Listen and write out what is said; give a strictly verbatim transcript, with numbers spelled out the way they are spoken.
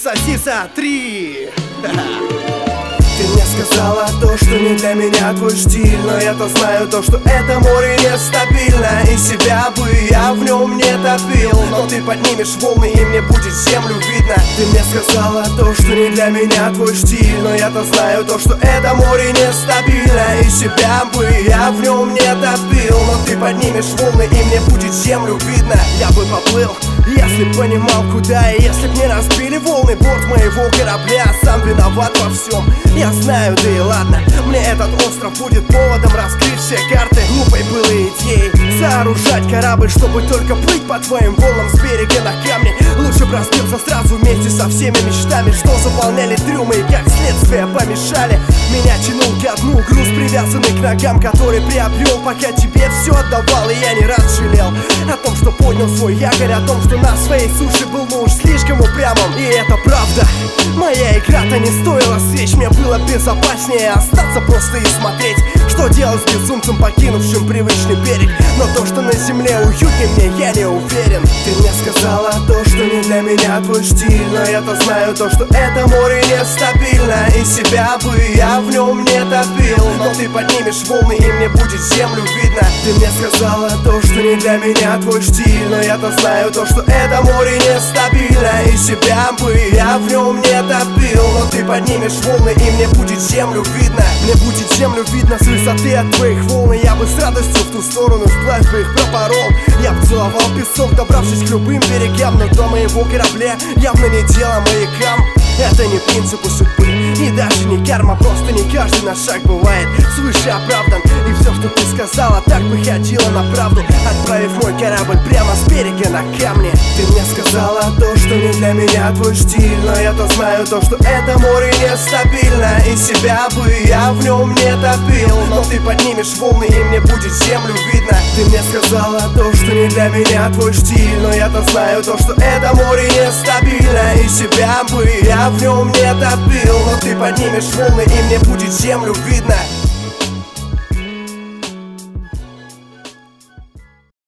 Сиса, сиса, три. Ты мне сказала то, что не для меня твой стиль, но я-то знаю то, что это море нестабильно, и себя бы я в нем не топил. Но ты поднимешь волны, и мне будет землю видно. Ты мне сказала то, что не для меня твой стиль, но я-то знаю то, что это море нестабильно, и себя бы я в нем не топил. Но ты поднимешь волны, и мне будет землю видно. Я бы поплыл, если б понимал куда, и если б не разбили волны борт моего корабля. Сам виноват во всем, я знаю, да и ладно. Мне этот остров будет поводом раскрыть все карты. Глупой было идеей сооружать корабль, чтобы только плыть по твоим волнам с берега на камне. Лучше б разбился сразу вместе со всеми мечтами, что заполняли трюмы и как следствие помешали. Меня тянул ко дну груз, привязанный к ногам, который приобрел, пока тебе все отдавал. И я не раз жалел о том, что поднял свой якорь, о том, что на своей суше был, ну уж слишком упрямым. И это правда, моя игра-то не стоила свеч. Мне было безопаснее остаться просто и смотреть, что делать с безумцем, покинувшим привычный берег. Но то, что на земле уютнее мне, я не уверен. Ты мне сказала то, что не для меня твой стиль, но я-то знаю то, что это море нестабильно, и себя бы я в нем не топил. Но ты поднимешь волны, и мне будет землю видно. Ты мне сказала то, что не для меня твой стиль, но я-то знаю то, что это море нестабильно, и себя бы я в нем не топил. Но ты поднимешь волны, и мне будет землю видно. Мне будет землю видно с высоты от твоих волн, и я бы с радостью в ту сторону вплавь бы их пропорол. Я бы целовал песок, добравшись к любым берегам, но до моего корабля явно не дело маякам. Это не принципы судьбы и даже не карма, просто не каждый наш шаг бывает свыше оправдан. И все, что ты сказала, так бы ходило на правду, отправив мой корабль прямо с берега на камни. Ты мне сказала то, что не для меня твой стиль, но я-то знаю то, что это море нестабильно, и себя бы я в нем не топил. Но ты поднимешь волны, и мне будет землю видно. Ты мне сказала то, что не для меня твой стиль, но я-то знаю то, что это море нестабильно, и себя бы я в нем не топил. Но ты поднимешь волны, и мне будет землю видно.